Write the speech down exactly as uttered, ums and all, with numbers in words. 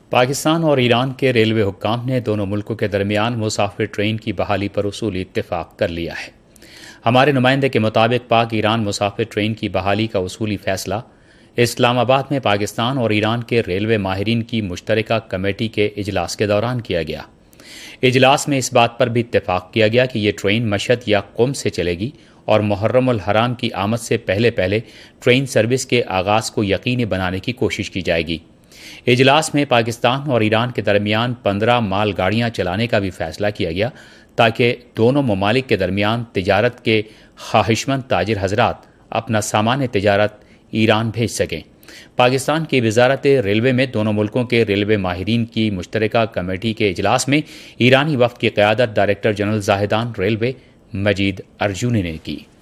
पाकिस्तान और ईरान के रेलवे हुक्काम ने दोनों मुल्कों के दरमियान मुसाफिर ट्रेन की बहाली पर उसूली इत्तेफाक कर लिया है। हमारे नुमाइंदे के मुताबिक पाक ईरान मुसाफिर ट्रेन की बहाली का उसूली फैसला इस्लामाबाद में पाकिस्तान और ईरान के रेलवे माहिरीन की मुश्तरका कमेटी के इजलास के दौरान किया गया। इजलास में इस बात पर भी इत्तेफाक किया गया कि ये ट्रेन मशहद या कुम से चलेगी और मुहर्रमुल हराम की आमद से पहले पहले ट्रेन सर्विस के आगाज को यकीनी बनाने की कोशिश की जाएगी। इजलास में पाकिस्तान और ईरान के दरमियान पंद्रह माल गाड़ियां चलाने का भी फैसला किया गया ताकि दोनों ममालिक के दरमियान तिजारत के ख्वाहिशमंद ताजिर हजरात अपना सामान तिजारत ईरान भेज सकें। पाकिस्तान की वजारत रेलवे में दोनों मुल्कों के रेलवे माहिरीन की मुश्तरका कमेटी के इजलास में ईरानी वफ्द की क़यादत director general Zahedan railway Majid अर्जुनी ने की।